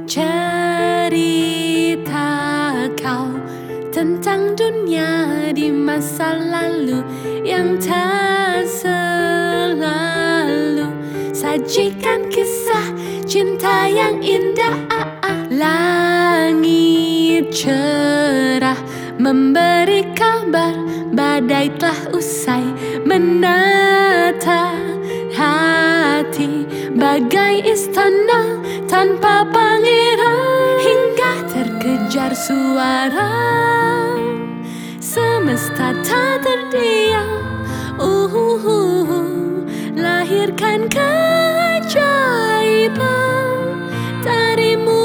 cerita kau tentang dunia di masa lalu yang tak selalu sajikan kisah cinta yang indah. Langit cerah memberi kabar badai telah usai menata hati bagai istana tanpa pangeran, hingga terkejar suara semesta tak terdiam. Lahirkan keajaiban darimu.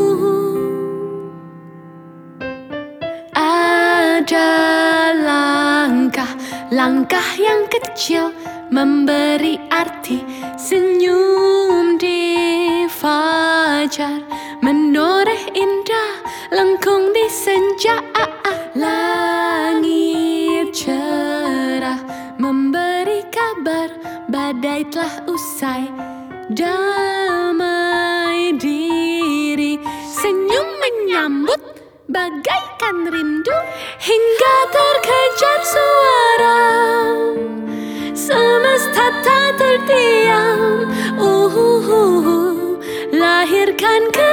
Ada langkah yang kecil memberi arti, senyum di fajar menoreh indah lengkung di senja. Langit cerah memberi kabar badai telah usai, damai diri senyum menyambut bagaikan rindu, hingga terkejar suara semesta tak terdiam. Lahirkan